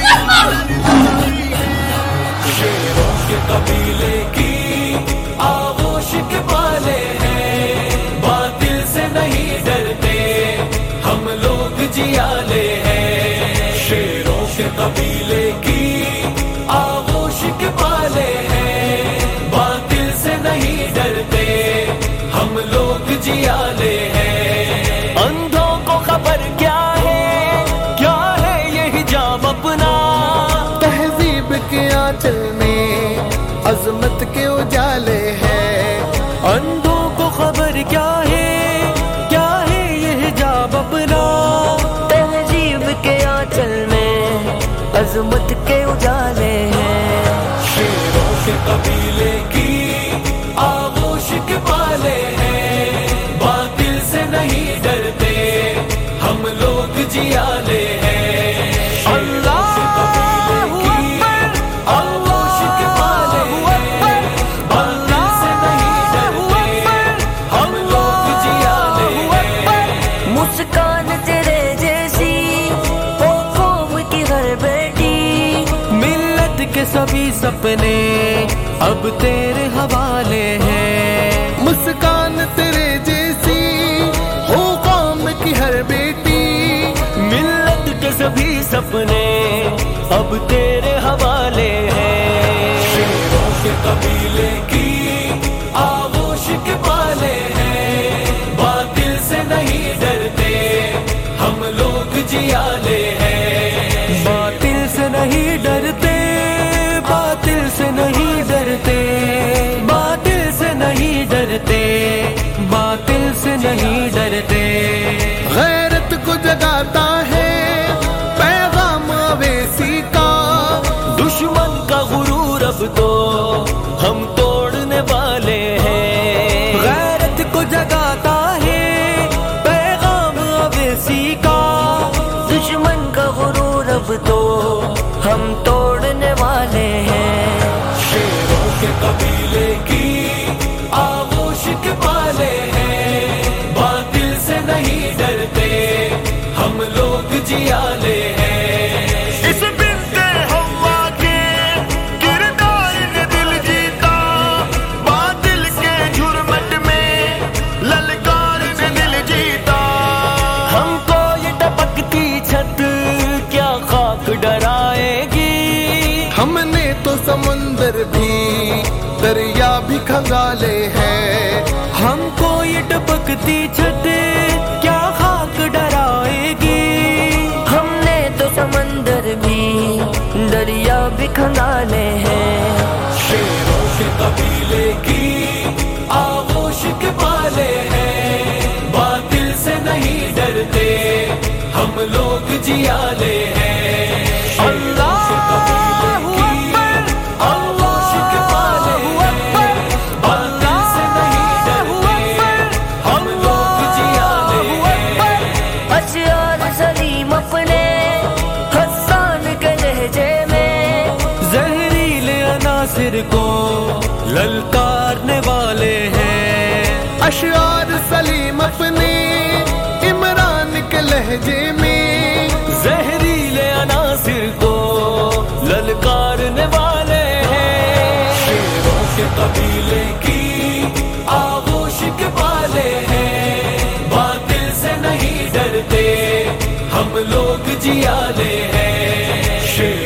شیروں کے قبیلے کی آغوش کے پالے ہیں، باطل سے نہیں ڈرتے ہم لوگ جیالے ہیں، شیروں کے قبیلے کی آغوش کے پالے ہیں، باطل سے نہیں ڈرتے ہم لوگ جیالے ہیں، اندھوں کو خبر کیا ہے یہ حجاب اپنا، تہذیب کے آنچل میں عظمت کے اجالے ہیں، اندھوں کو خبر کیا ہے یہ حجاب اپنا، تہذیب کے آنچل میں عظمت کے اجالے ہیں، شیروں کے قبیلے کی آغوش کے پالے ہیں، باطل سے نہیں ڈرتے ہم لوگ جیالے ہیں، اللہ کے قبیلے کی آغوش کے پالے ہیں، باطل سے نہیں ڈرتے ہم لوگ جیالے ہیں، مسکان تیرے جیسی ہو قوم کی ہر بیٹی، ملت کے سبھی سپنے اب تیرے حوالے ہیں، مسکان تیرے جیسی ہو قوم کی ہر بیٹی، ملت کے سبھی سپنے اب تیرے حوالے ہیں، شیروں کے قبیلے کی آغوش کے پالے ہیں، باطل سے نہیں ڈرتے ہم لوگ جیالے ہیں، باطل سے نہیں ڈرتے، باطل سے نہیں ڈرتے، باطل سے نہیں ڈرتے، باطل سے نہیں ڈرتے، غیرت کو جگاتا ہے پیغام اویسی کا، دشمن کا غرور اب تو ہم توڑنے والے ہیں، غیرت کو جگاتا ہے پیغام اویسی کا، دشمن کا غرور اب تو ہم توڑنے والے ہیں، شیروں کے قبیلے کی آغوش کے پالے ہیں، باطل سے نہیں ڈرتے ہم لوگ جیالے ہیں، اس بنت حوا کے کردار نے دل جیتا، باطل کے جرمٹ میں للکار نے دل جیتا، ہم کو یہ ٹپکتی چھت کیا خاک ڈرائے گی، ہم نے تو سمندر بھی دریا بھی کھنگالے ہیں، ہم کو یہ ٹپکتی چھت کیا خاک ڈرائے گی، ہم نے تو سمندر بھی دریا بھی کھنگالے ہیں، شیروں کے قبیلے کی آغوش کے پالے ہیں، باطل سے نہیں ڈرتے ہم لوگ جیالے ہیں، اللہ کے قبیلے کی آغوش کے پالے ہیں، باطل سے نہیں ڈرتے ہم لوگ جیالے ہیں، اشعار سلیم اپنے حسان کے لہجے میں، زہریلے عناصر کو للکارنے والے ہیں، اشعار سلیم اپنے عمران کے لہجے میں، زہریلے عناصر کو للکارنے والے ہیں، شیروں کے قبیلے کی آغوش کے پالے ہیں، باطل سے نہیں ڈرتے ہم لوگ جیالے ہیں،